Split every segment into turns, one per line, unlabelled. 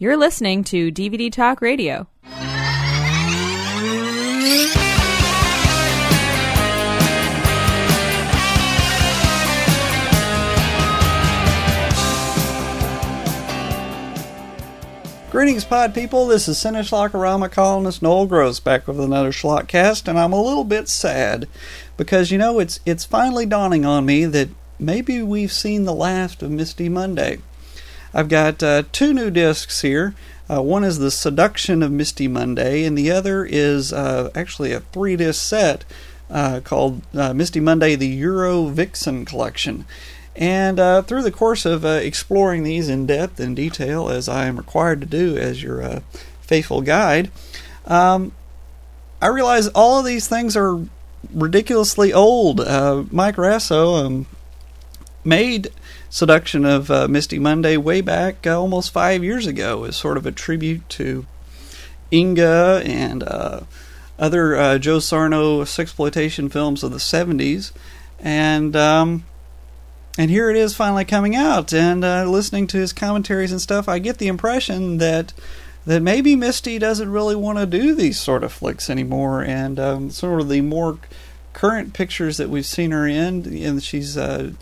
You're listening to DVD Talk Radio.
Greetings, pod people. This is Cineschlockerama columnist Noel Gross back with another Schlockcast, and I'm a little bit sad because, you know, it's finally dawning on me that maybe we've seen the last of Misty Monday. I've got two new discs here. One is The Seduction of Misty Monday, and the other is actually a 3-disc set called Misty Monday, the Euro Vixen Collection. And through the course of exploring these in depth and detail, as I am required to do as your faithful guide, I realize all of these things are ridiculously old. Mike Raso made Seduction of Misty Monday way back almost 5 years ago as sort of a tribute to Inga and other Joe Sarno sexploitation films of the 70s. And here it is finally coming out, and listening to his commentaries and stuff, I get the impression that maybe Misty doesn't really want to do these sort of flicks anymore, and sort of the more current pictures that we've seen her in, and she's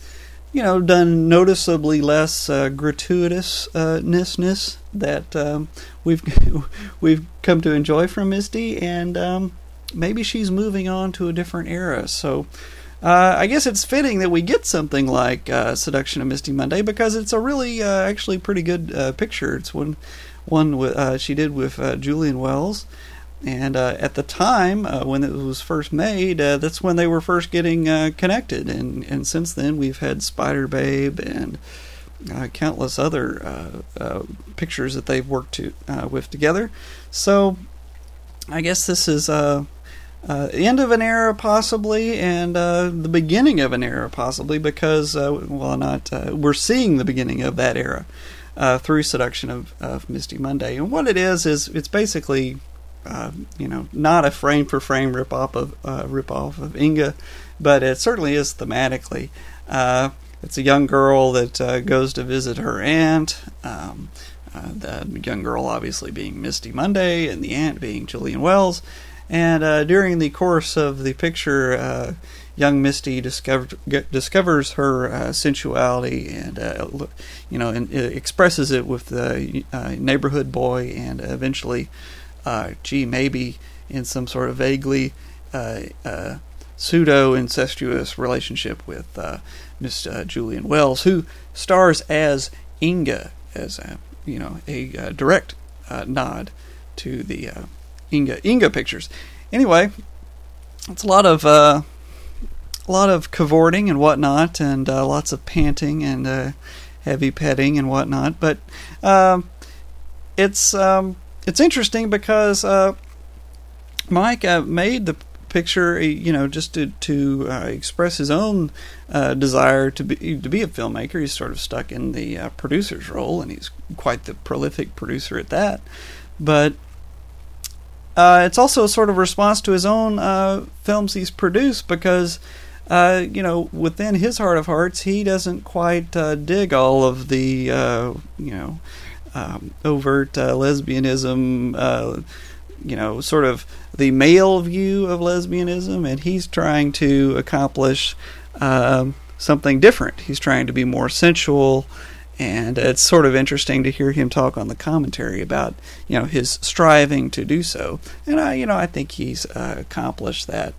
done noticeably less gratuitousness that we've come to enjoy from Misty, and maybe she's moving on to a different era. So I guess it's fitting that we get something like Seduction of Misty Monday, because it's a really actually pretty good picture. It's one she did with Julian Wells. And at the time, when it was first made, that's when they were first getting connected. And since then, we've had Spider Babe and countless other pictures that they've worked with together. So I guess this is the end of an era, possibly, and the beginning of an era, possibly, because, we're seeing the beginning of that era through Seduction of Misty Monday. And what it is it's basically not a frame-for-frame rip-off of Inga, but it certainly is thematically. It's a young girl that goes to visit her aunt, the young girl obviously being Misty Monday, and the aunt being Julian Wells. And during the course of the picture, young Misty discovers her sensuality, and expresses it with the neighborhood boy, and eventually maybe in some sort of vaguely pseudo-incestuous relationship with Miss Julian Wells, who stars as Inga, as a direct nod to the Inga pictures. Anyway, it's a lot of cavorting and whatnot, and lots of panting and heavy petting and whatnot. But it's interesting because Mike made the picture, just to express his own desire to be a filmmaker. He's sort of stuck in the producer's role, and he's quite the prolific producer at that. But it's also a sort of response to his own films he's produced, because within his heart of hearts, he doesn't quite dig all of the overt lesbianism, sort of the male view of lesbianism, and he's trying to accomplish something different. He's trying to be more sensual, and it's sort of interesting to hear him talk on the commentary about, his striving to do so. And I think he's accomplished that.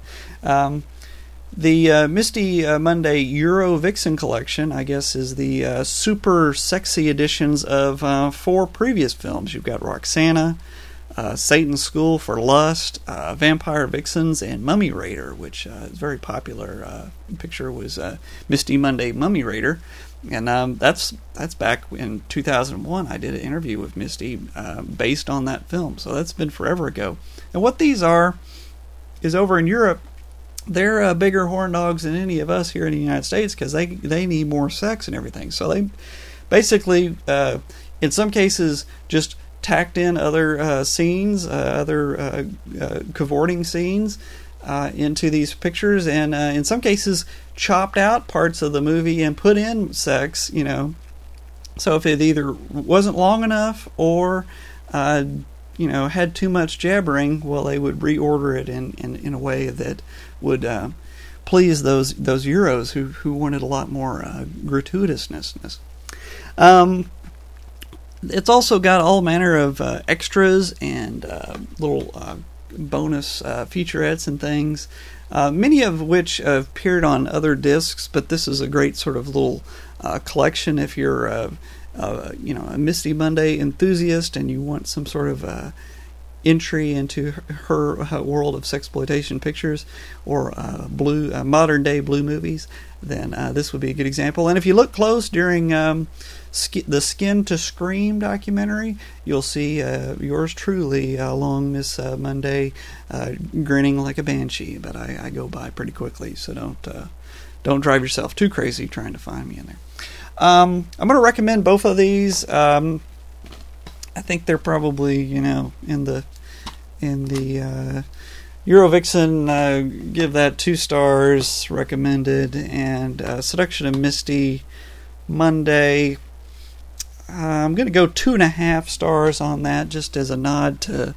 The Misty Monday Euro Vixen Collection, I guess, is the super sexy editions of 4 previous films. You've got Roxana, Satan's School for Lust, Vampire Vixens, and Mummy Raider, which is very popular. Picture was Misty Monday Mummy Raider. And that's back in 2001. I did an interview with Misty based on that film, so that's been forever ago. And what these are is, over in Europe, they're bigger horn dogs than any of us here in the United States, because they need more sex and everything. So they basically, in some cases, just tacked in other scenes, other cavorting scenes into these pictures, and in some cases chopped out parts of the movie and put in sex, So if it either wasn't long enough or had too much jabbering, well, they would reorder it in a way that would please those Euros who wanted a lot more gratuitousness. It's also got all manner of extras and little bonus featurettes and things, many of which have appeared on other discs, but this is a great sort of little collection if you're a Misty Monday enthusiast and you want some sort of entry into her world of sexploitation pictures or modern day blue movies, then this would be a good example. And if you look close during the Skin to Scream documentary, you'll see yours truly along Miss Monday grinning like a banshee, but I go by pretty quickly, so don't drive yourself too crazy trying to find me in there. I'm going to recommend both of these. I think they're probably in the Eurovixen. Give that 2 stars recommended, and Seduction of Misty Monday, I'm going to go 2.5 stars on that, just as a nod to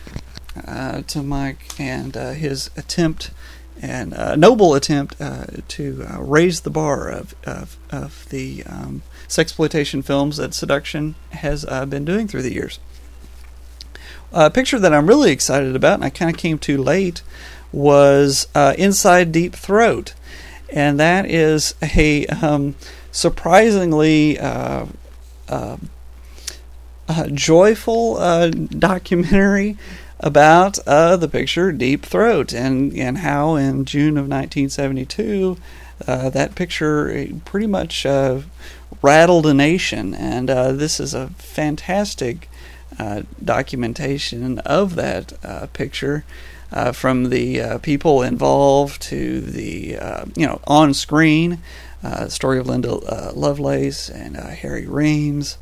Mike and his attempt and noble attempt to raise the bar of the sexploitation films that Seduction has been doing through the years. A picture that I'm really excited about, and I kind of came too late, was Inside Deep Throat, and that is a surprisingly joyful documentary about the picture Deep Throat and how in June of 1972 that picture pretty much rattled a nation, and this is a fantastic documentation of that picture, from the people involved to the on screen story of Linda Lovelace and Harry Reams,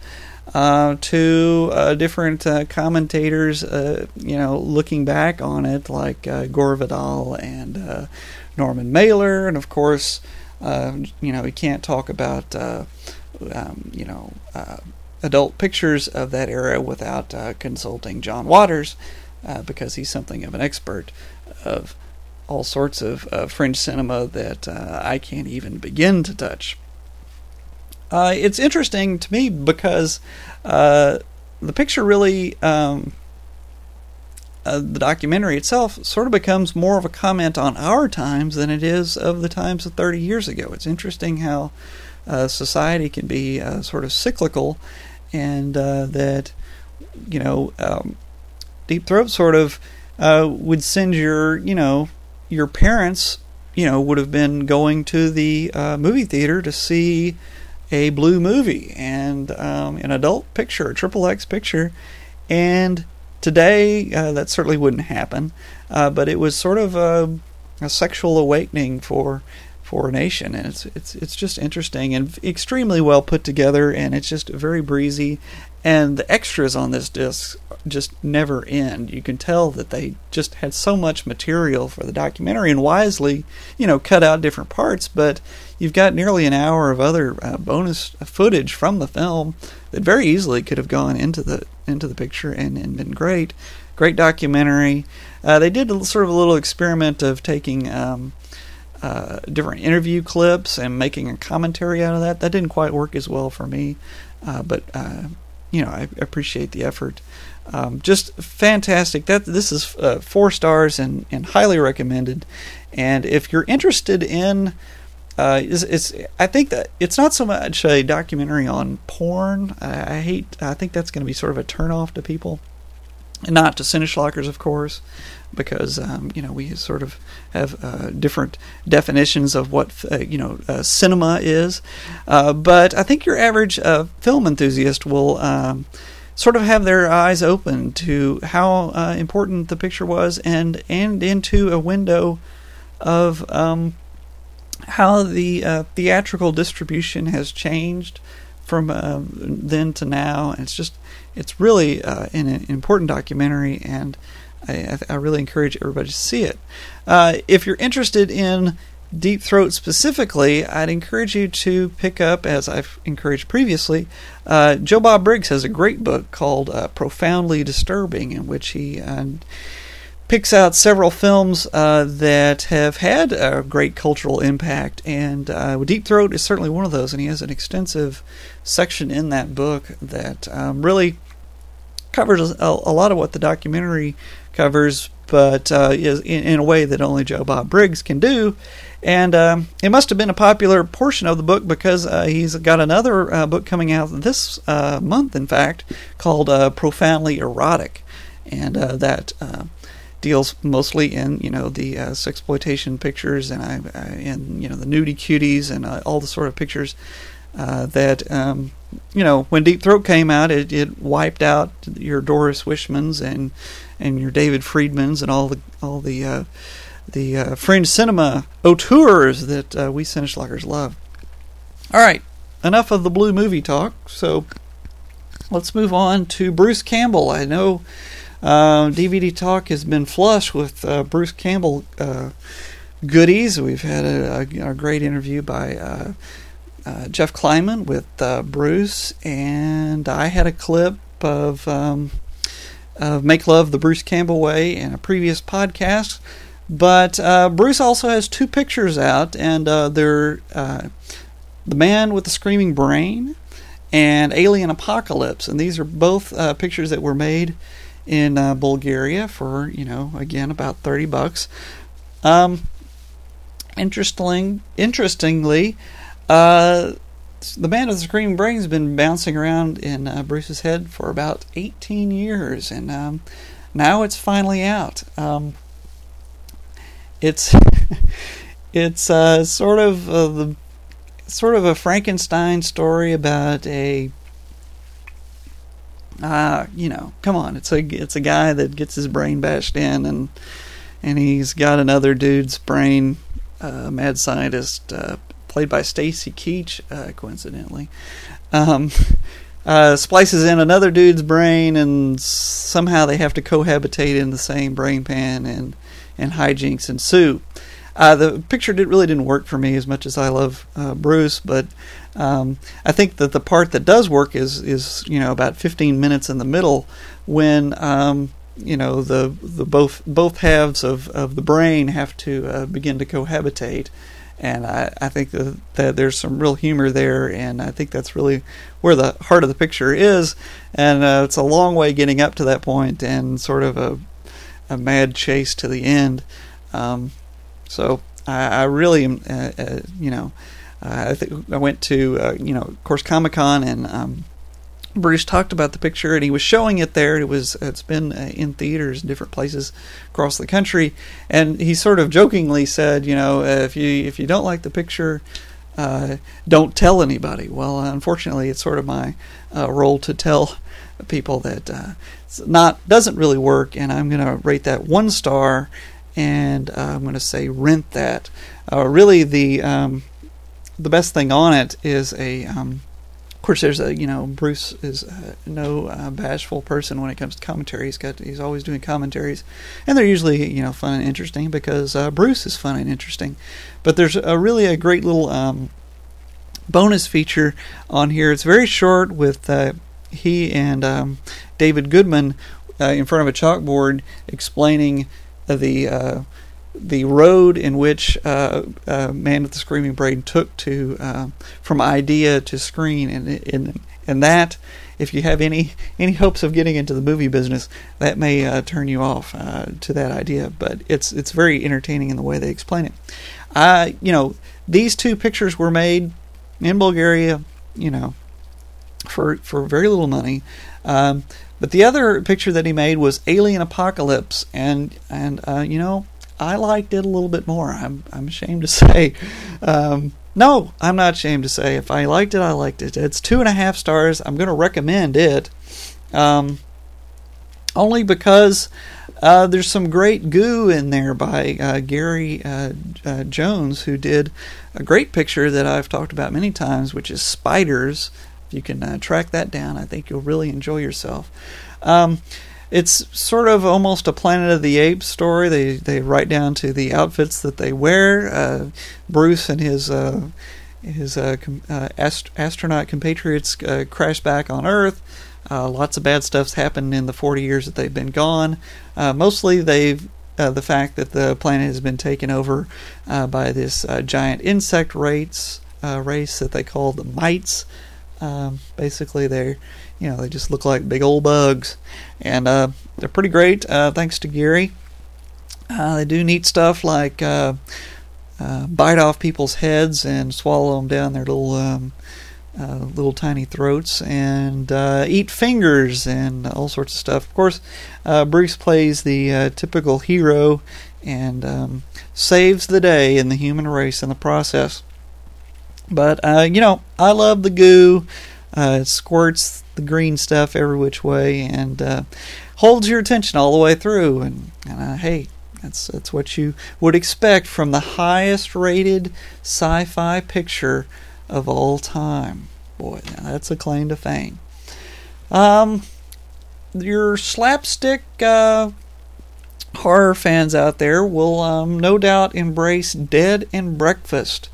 to different commentators looking back on it, like Gore Vidal and Norman Mailer, and of course we can't talk about adult pictures of that era without consulting John Waters, because he's something of an expert of all sorts of fringe cinema that I can't even begin to touch. It's interesting to me because the picture really, the documentary itself sort of becomes more of a comment on our times than it is of the times of 30 years ago. It's interesting how society can be sort of cyclical, and that Deep Throat sort of would send your parents would have been going to the movie theater to see a blue movie and an adult picture, a XXX picture, and today that certainly wouldn't happen, but it was sort of a sexual awakening for a nation, and it's just interesting and extremely well put together, and it's just very breezy, and the extras on this disc just never end. You can tell that they just had so much material for the documentary, and wisely cut out different parts, but you've got nearly an hour of other bonus footage from the film that very easily could have gone into the picture and been great documentary. They did sort of a little experiment of taking different interview clips and making a commentary out of that. That didn't quite work as well for me, but I appreciate the effort. Just fantastic. This is 4 stars and highly recommended. And if you're interested in, I think that it's not so much a documentary on porn. I think that's going to be sort of a turnoff to people, and not to Cineschlockers, of course, because we sort of have different definitions of what cinema is. But I think your average film enthusiast will sort of have their eyes open to how important the picture was, and into a window of how the theatrical distribution has changed from then to now. And it's really an important documentary, and I really encourage everybody to see it. If you're interested in Deep Throat specifically, I'd encourage you to pick up, as I've encouraged previously, Joe Bob Briggs has a great book called Profoundly Disturbing, in which he picks out several films that have had a great cultural impact, and Deep Throat is certainly one of those, and he has an extensive section in that book that really covers a lot of what the documentary covers, but is in a way that only Joe Bob Briggs can do. And it must have been a popular portion of the book because he's got another book coming out this month, in fact, called Profoundly Erotic, and that deals mostly in the sexploitation pictures and the nudie cuties and all the sort of pictures that when Deep Throat came out, it wiped out your Doris Wishmans and your David Friedmans and all the fringe cinema auteurs that we Cineschlockers love. All right, enough of the blue movie talk. So let's move on to Bruce Campbell. I know DVD Talk has been flush with Bruce Campbell goodies. We've had a great interview by Jeff Kleinman with Bruce, and I had a clip of Make Love the Bruce Campbell Way in a previous podcast. But Bruce also has two pictures out, and they're The Man with the Screaming Brain and Alien Apocalypse, and these are both pictures that were made in Bulgaria for, again, about $30. Interestingly, The Man with the Screaming Brain has been bouncing around in Bruce's head for about 18 years, and now it's finally out. It's sort of a Frankenstein story about a come on, it's a guy that gets his brain bashed in, and he's got another dude's brain, mad scientist played by Stacy Keach, coincidentally, splices in another dude's brain, and somehow they have to cohabitate in the same brain pan, and hijinks ensue. The picture really didn't work for me as much as I love Bruce, but I think that the part that does work is about 15 minutes in the middle when the both halves of the brain have to begin to cohabitate, and I think that there's some real humor there, and I think that's really where the heart of the picture is, and it's a long way getting up to that point, and sort of a mad chase to the end. So I really am, I think I went to, of course, Comic-Con, and Bruce talked about the picture, and he was showing it there. It's been in theaters in different places across the country, and he sort of jokingly said, if you don't like the picture, don't tell anybody. Well, unfortunately, it's sort of my role to tell people that doesn't really work, and I'm going to rate that 1 star, and I'm going to say rent that. Really, the best thing on it is of course, there's Bruce is no bashful person when it comes to commentary. He's always doing commentaries, and they're usually fun and interesting because Bruce is fun and interesting. But there's really a great little bonus feature on here. It's very short with he and David Goodman in front of a chalkboard explaining the road in which Man with the Screaming Brain took to from idea to screen, and that, if you have any hopes of getting into the movie business, that may turn you off to that idea. But it's very entertaining in the way they explain it. These two pictures were made in Bulgaria, for very little money. But the other picture that he made was Alien Apocalypse, and I liked it a little bit more. I'm ashamed to say. No, I'm not ashamed to say. If I liked it, I liked it. It's 2.5 stars. I'm going to recommend it. Only because there's some great goo in there by Gary Jones, who did a great picture that I've talked about many times, which is Spiders. If you can track that down, I think you'll really enjoy yourself. it's sort of almost a Planet of the Apes story. They right down to the outfits that they wear. Bruce and his astronaut compatriots crash back on Earth. Lots of bad stuff's happened in the 40 years that they've been gone. Mostly the fact that the planet has been taken over by this giant insect race that they call the mites. Basically, they just look like big old bugs, and they're pretty great. Thanks to Gary, they do neat stuff like bite off people's heads and swallow them down their little tiny throats, and eat fingers and all sorts of stuff. Of course, Bruce plays the typical hero and saves the day in the human race in the process. But, I love the goo. It squirts the green stuff every which way and holds your attention all the way through. And hey, that's what you would expect from the highest rated sci-fi picture of all time. Boy, now that's a claim to fame. Your slapstick horror fans out there will no doubt embrace Dead and Breakfast.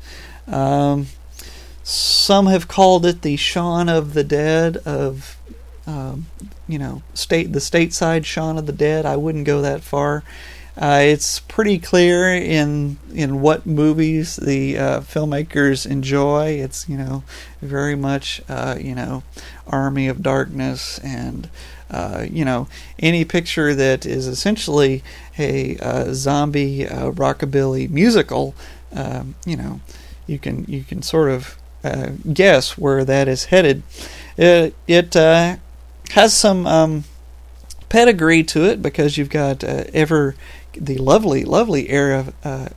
Some have called it the Shaun of the Dead of, the stateside Shaun of the Dead. I wouldn't go that far. It's pretty clear in what movies the filmmakers enjoy. It's very much Army of Darkness and any picture that is essentially a zombie rockabilly musical. You can sort of guess where that is headed. It has some pedigree to it because you've got the lovely Ever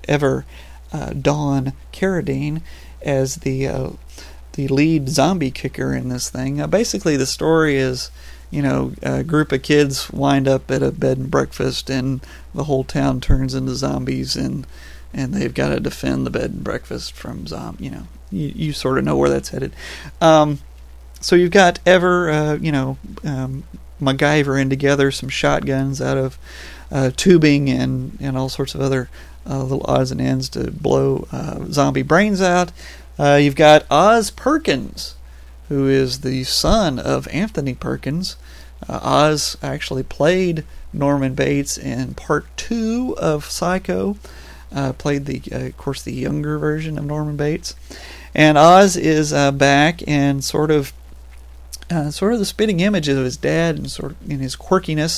Dawn Carradine as the lead zombie kicker in this thing. Basically, the story is a group of kids wind up at a bed and breakfast, and the whole town turns into zombies, and they've got to defend the bed and breakfast from zombies. You sort of know where that's headed. So you've got Ever, MacGyvering together some shotguns out of tubing and all sorts of other little odds and ends to blow zombie brains out. You've got Oz Perkins, who is the son of Anthony Perkins. Oz actually played Norman Bates in Part 2 of Psycho. Played of course, the younger version of Norman Bates. And Oz is back and sort of the spitting image of his dad, and sort of in his quirkiness.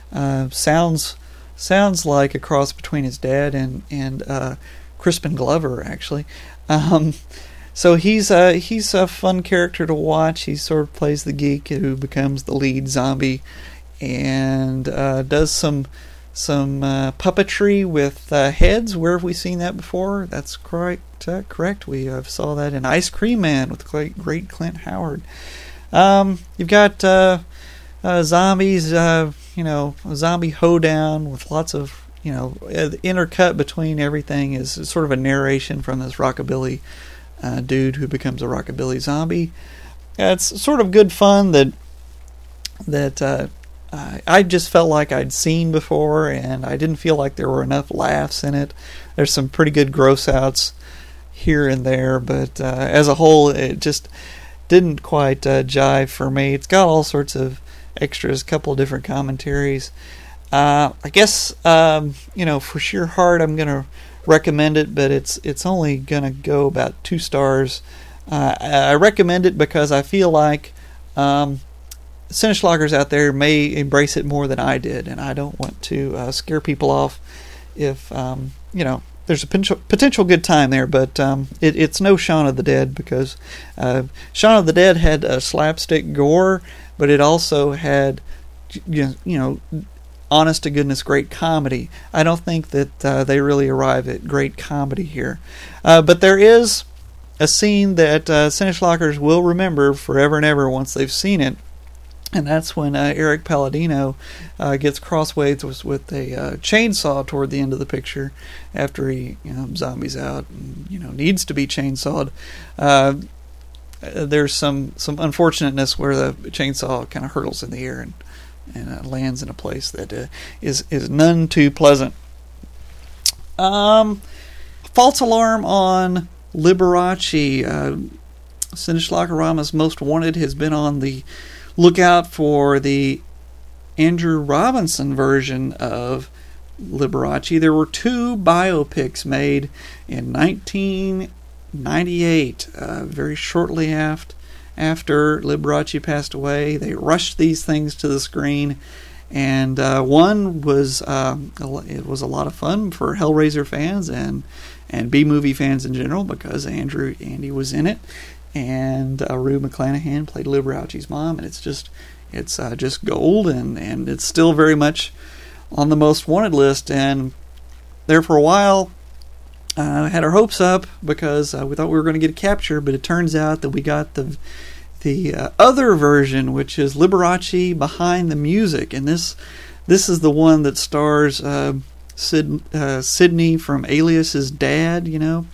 Sounds like a cross between his dad and Crispin Glover, actually. So he's a fun character to watch. He sort of plays the geek who becomes the lead zombie, and does some puppetry with heads. Where have we seen that before? That's correct. We saw that in Ice Cream Man with great Clint Howard. You've got zombies, a zombie hoedown with lots of, the intercut between everything is sort of a narration from this rockabilly dude who becomes a rockabilly zombie. It's sort of good fun that I just felt like I'd seen before, and I didn't feel like there were enough laughs in it. There's some pretty good gross outs here and there, but as a whole, it just didn't quite jive for me. It's got all sorts of extras, a couple of different commentaries. I guess for sheer heart, I'm going to recommend it, but it's only going to go about 2 stars. I recommend it because I feel like Cineschlockers out there may embrace it more than I did, and I don't want to scare people off if there's a potential good time there, but it's no Shaun of the Dead, because Shaun of the Dead had slapstick gore, but it also had honest to goodness great comedy. I don't think that they really arrive at great comedy here, but there is a scene that Cineschlockers will remember forever and ever once they've seen it. And that's when Eric Palladino gets crossways with a chainsaw toward the end of the picture, after he zombies out and needs to be chainsawed. There's some unfortunateness where the chainsaw kind of hurtles in the air and and lands in a place that is none too pleasant. False alarm on Liberace. Cineschlockerama's Most Wanted has been on the lookout for the Andrew Robinson version of Liberace. There were 2 biopics made in 1998, very shortly after Liberace passed away. They rushed these things to the screen, and one was it was a lot of fun for Hellraiser fans and B-movie fans in general, because Andy was in it, and Rue McClanahan played Liberace's mom, and it's just gold, and it's still very much on the Most Wanted list. And there for a while, had our hopes up because we thought we were going to get a capture, but it turns out that we got the other version, which is Liberace Behind the Music, and this is the one that stars Sidney from Alias's dad.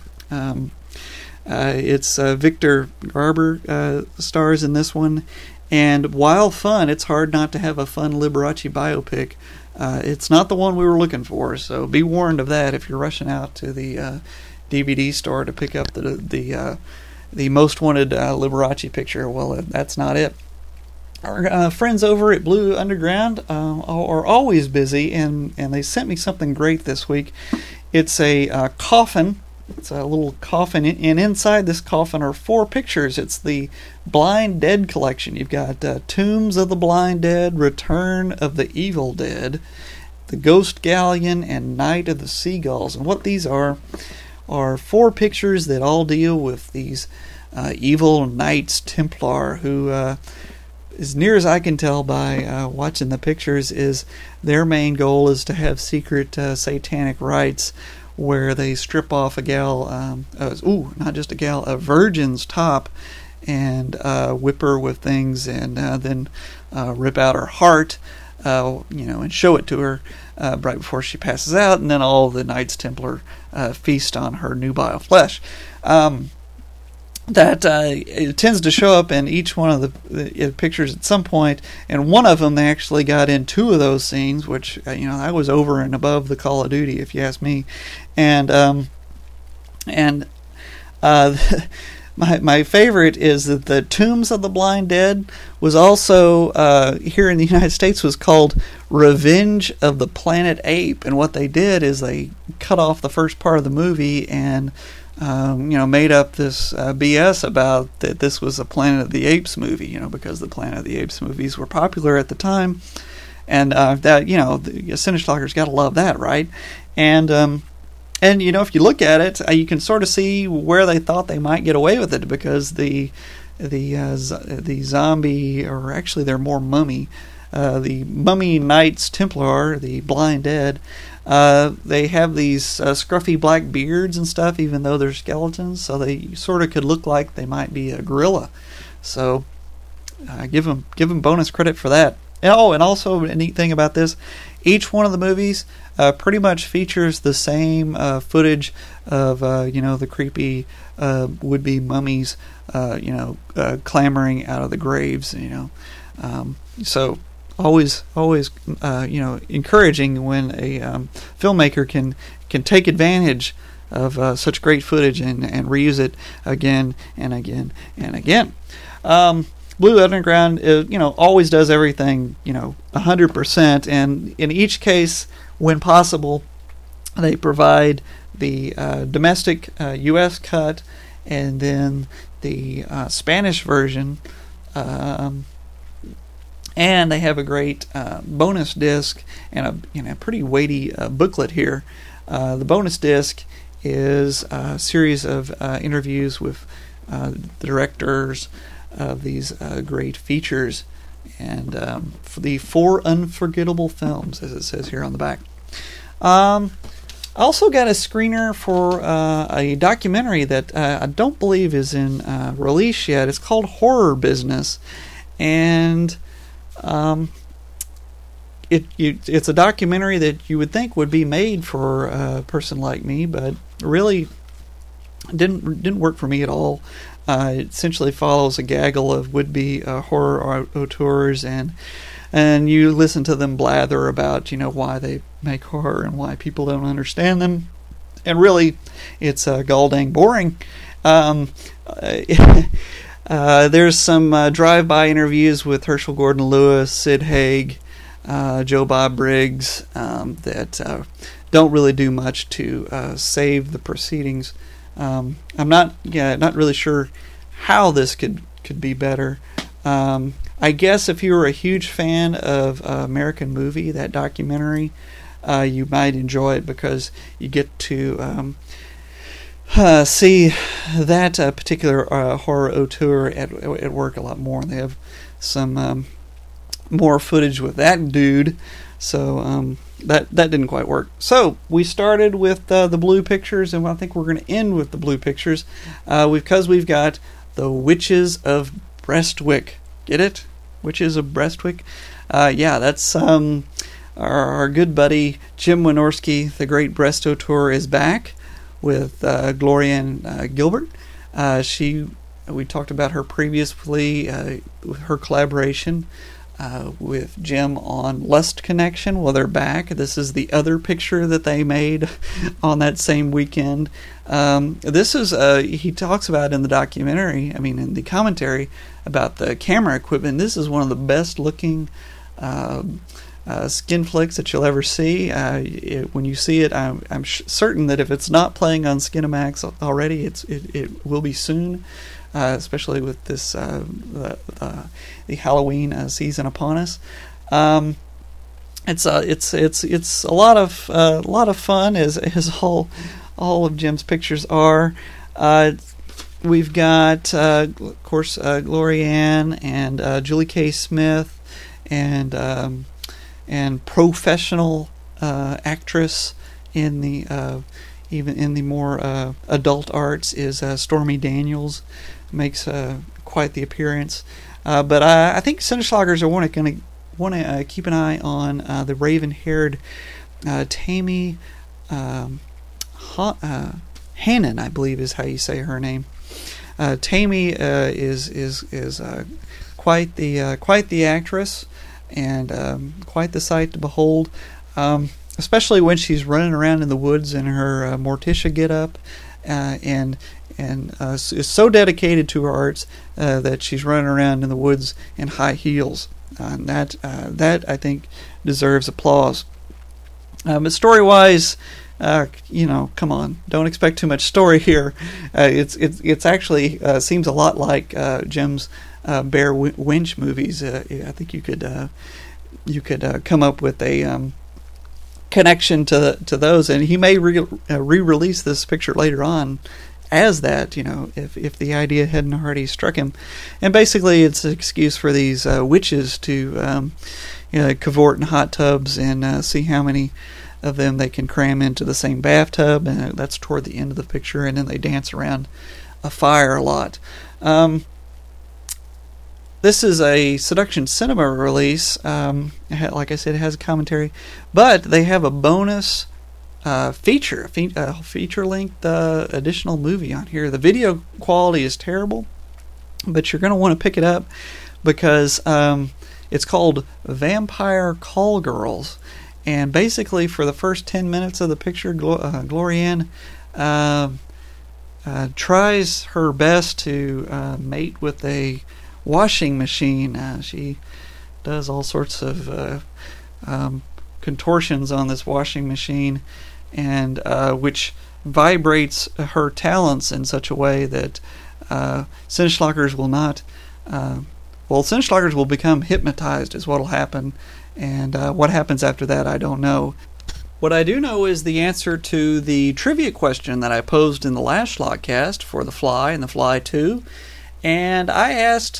It's Victor Garber stars in this one, and while fun, it's hard not to have a fun Liberace biopic. It's not the one we were looking for, so be warned of that if you're rushing out to the DVD store to pick up the Most Wanted Liberace picture. Well, that's not it. Our friends over at Blue Underground are always busy, and they sent me something great this week. It's a coffin. It's a little coffin, and inside this coffin are 4 pictures. It's the Blind Dead collection. You've got Tombs of the Blind Dead, Return of the Evil Dead, The Ghost Galleon, and Night of the Seagulls. And what these are 4 pictures that all deal with these evil Knights Templar who, as near as I can tell by watching the pictures, is their main goal is to have secret satanic rites where they strip off a gal, not just a gal, a virgin's top, and whip her with things, and then rip out her heart, and show it to her right before she passes out, and then all the Knights Templar feast on her nubile flesh. That it tends to show up in each one of the pictures at some point, and one of them they actually got in 2 of those scenes, which I was over and above the Call of Duty, if you ask me, and my favorite is that the Tombs of the Blind Dead was also here in the United States was called Revenge of the Planet Ape, and what they did is they cut off the first part of the movie and made up this BS about that this was a Planet of the Apes movie, because the Planet of the Apes movies were popular at the time, and that the Cineschlocker's got to love that, right? And if you look at it, you can sort of see where they thought they might get away with it, because the zombie, or actually they're more mummy, the mummy Knights Templar, the Blind Dead. They have these scruffy black beards and stuff, even though they're skeletons, so they sort of could look like they might be a gorilla. So give them bonus credit for that. Oh, and also a neat thing about this, each one of the movies pretty much features the same footage of the creepy would-be mummies clambering out of the graves. So always encouraging when a filmmaker can take advantage of such great footage and reuse it again and again and again. Blue Underground always does everything 100%, and in each case, when possible, they provide the domestic U.S. cut and then the Spanish version. And they have a great bonus disc and a pretty weighty booklet here. The bonus disc is a series of interviews with the directors of these great features, and for the 4 unforgettable films, as it says here on the back. I also got a screener for a documentary that I don't believe is in release yet. It's called Horror Business, and it's a documentary that you would think would be made for a person like me, but really didn't work for me at all. It essentially follows a gaggle of would-be horror auteurs, and you listen to them blather about why they make horror and why people don't understand them, and really it's gall dang boring. There's some drive-by interviews with Herschel Gordon Lewis, Sid Haig, Joe Bob Briggs that don't really do much to save the proceedings. I'm not really sure how this could be better. I guess if you were a huge fan of American Movie, that documentary, you might enjoy it because you get to see that particular horror auteur at work a lot more. They have some more footage with that dude, so that didn't quite work. So we started with the blue pictures, and I think we're going to end with the blue pictures because we've got the Witches of Brestwick. Get it? Witches of Brestwick? Yeah, that's our good buddy Jim Wynorski, the great Brest auteur, is back with Glorianne Gilbert. We talked about her previously, her collaboration with Jim on Lust Connection. Well, they're back. This is the other picture that they made on that same weekend. This is, he talks about in the documentary, in the commentary, about the camera equipment. This is one of the best looking skin flicks that you'll ever see. When you see it, I'm certain that if it's not playing on Skinamax already, it will be soon. Especially with this the Halloween season upon us. It's a lot of fun, as all of Jim's pictures are. We've got of course Glorianne and Julie K. Smith and professional actress in the even in the more adult arts is Stormy Daniels. Makes quite the appearance, but I think Cineschlagers are going to keep an eye on the raven-haired Tammy Hannon, I believe is how you say her name. Tammy is quite the actress and quite the sight to behold, especially when she's running around in the woods in her Morticia get-up, and is so dedicated to her arts that she's running around in the woods in high heels. And that I think deserves applause. But story-wise, come on, don't expect too much story here. It's actually seems a lot like Jim's Bear Winch movies. I think you could come up with a connection to those, and he may re-release this picture later on as that, if the idea hadn't already struck him. And basically it's an excuse for these witches to cavort in hot tubs and see how many of them they can cram into the same bathtub, and that's toward the end of the picture, and then they dance around a fire a lot. This is a Seduction Cinema release. Like I said, it has a commentary, but they have a bonus feature-length additional movie on here. The video quality is terrible, but you're going to want to pick it up because it's called Vampire Call Girls, and basically for the first 10 minutes of the picture, Glorianne tries her best to mate with a washing machine. She does all sorts of contortions on this washing machine, and which vibrates her talents in such a way that Cineschlagers will not. Cineschlagers will become hypnotized, is what will happen, and what happens after that, I don't know. What I do know is the answer to the trivia question that I posed in the last Schlogcast for The Fly and The Fly 2, and I asked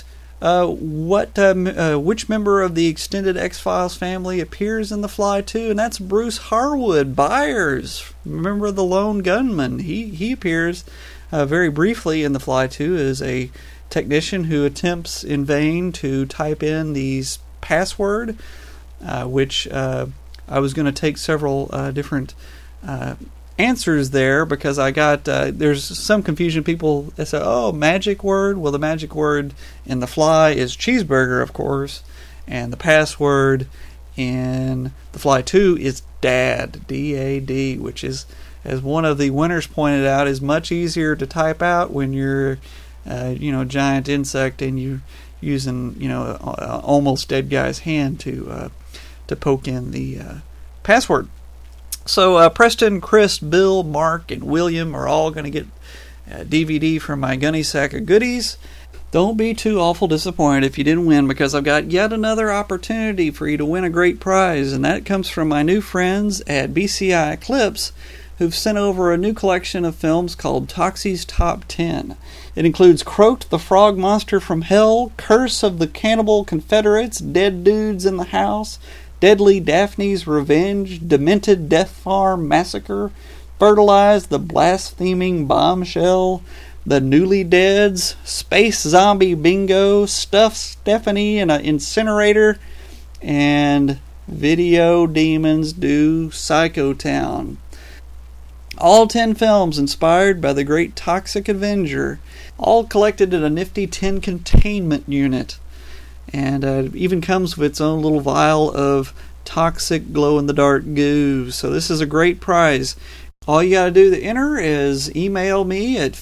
which member of the extended X-Files family appears in The Fly 2, and that's Bruce Harwood Byers. Remember the lone gunman? He appears very briefly in The Fly 2 as a technician who attempts in vain to type in these password, which I was going to take several different answers there because I got there's some confusion. People they say, "Oh, magic word." Well, the magic word in The Fly is cheeseburger, of course, and the password in The Fly 2 is DAD, D-A-D, which is, as one of the winners pointed out, is much easier to type out when you're, giant insect and you using, almost dead guy's hand to poke in the password. So Preston, Chris, Bill, Mark, and William are all going to get a DVD from my gunny sack of goodies. Don't be too awful disappointed if you didn't win, because I've got yet another opportunity for you to win a great prize, and that comes from my new friends at BCI Clips, who've sent over a new collection of films called Toxie's Top 10. It includes Croaked the Frog Monster from Hell, Curse of the Cannibal Confederates, Dead Dudes in the House, Deadly Daphne's Revenge, Demented Death Farm Massacre, Fertilized the Blaspheming Bombshell, The Newly Deads, Space Zombie Bingo, Stuff Stephanie in an Incinerator, and Video Demons Do Psycho Town. All 10 films inspired by the great Toxic Avenger, all collected in a nifty 10 containment unit. And it even comes with its own little vial of toxic glow-in-the-dark goo. So this is a great prize. All you got to do to enter is email me at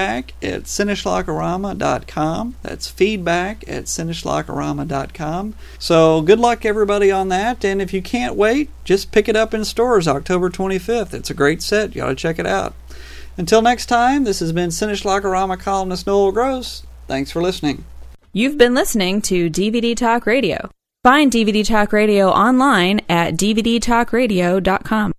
feedback@cineschlockerama.com. That's feedback@cineschlockerama.com. So good luck, everybody, on that. And if you can't wait, just pick it up in stores October 25th. It's a great set. You ought to check it out. Until next time, this has been Cineschlockerama columnist Noel Gross. Thanks for listening.
You've been listening to DVD Talk Radio. Find DVD Talk Radio online at dvdtalkradio.com.